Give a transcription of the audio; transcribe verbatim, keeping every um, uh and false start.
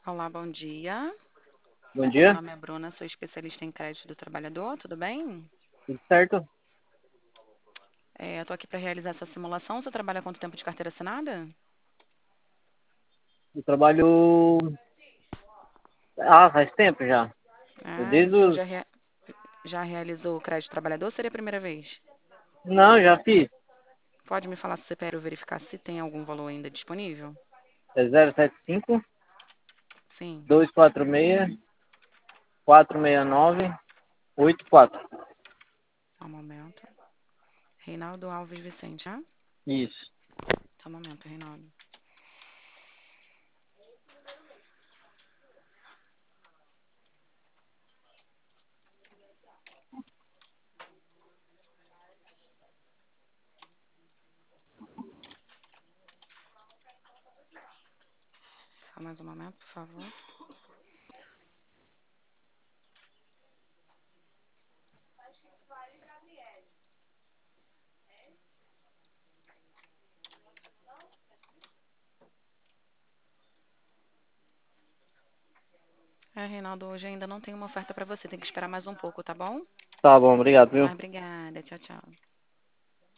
Olá, bom dia. Bom Meu dia, nome é Bruna, sou especialista em crédito do trabalhador, tudo bem? tudo certo? É, eu tô aqui para realizar essa simulação. Você trabalha há quanto tempo de carteira assinada? Eu trabalho. Ah, faz tempo já. Ah, Desde o senhor os. já, rea- já realizou o crédito trabalhador ou seria a primeira vez? Não, já fiz. Pode me falar se você quer verificar se tem algum valor ainda disponível? É zero sete cinco, Sim, dois quatro seis, quatro seis nove, oito quatro. só um momento. Reinaldo Alves Vicente, ah? Isso. Só um momento, Reinaldo. Só mais um momento, por favor. É, Reinaldo, hoje ainda não tem uma oferta para você, tem que esperar mais um pouco, tá bom? Tá bom, obrigado, viu? Ah, obrigada, tchau, tchau.